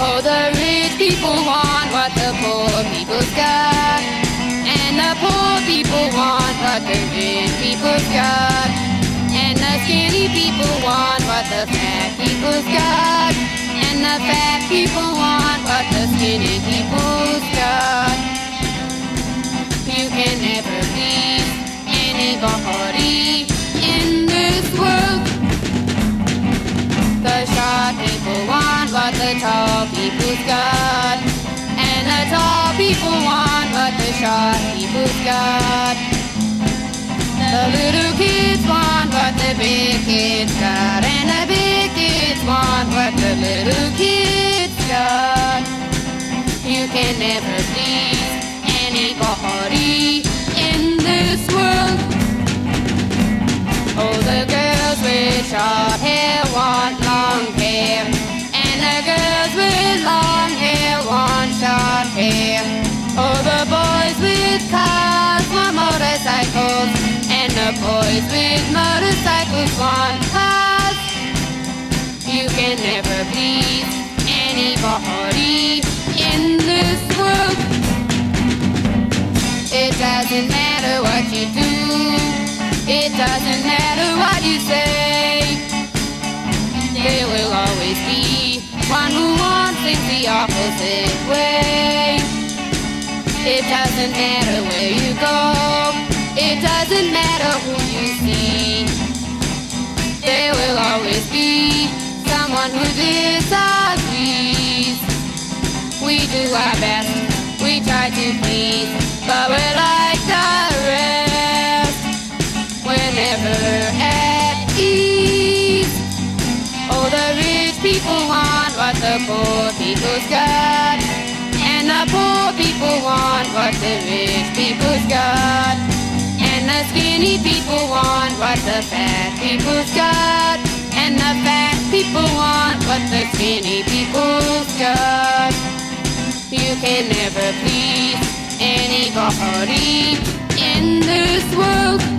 Oh, the rich people want what the poor people's got, and the poor people want what the rich people's got, and the skinny people want what the fat people's got, and the fat people want what the skinny people's got. You can never please anybody in this world. The short people want what the tall people's got, and the tall people want what the short people's got. The little kids want what the big kids got, and the big kids want what the little kids got. You can never please anybody in this world. Oh, the girls with short hair want long hair, and the girls with long hair want short hair. Oh, the boys with cars want motorcycles, and the boys with motorcycles want cars. You can never please anybody in this world. It doesn't matter what you do, it doesn't matter what you say. There will always be one who wants things the opposite way. It doesn't matter where you go, it doesn't matter who you see. There will always be someone who disagrees. We do our best, we try to please, but we're like the rest, we're never at ease. Oh, the rich people want what the poor people's got, and the poor people want what the rich people's got, and the skinny people want what the fat people's got, and the fat people want what the skinny people's got. You can never please anybody in this world.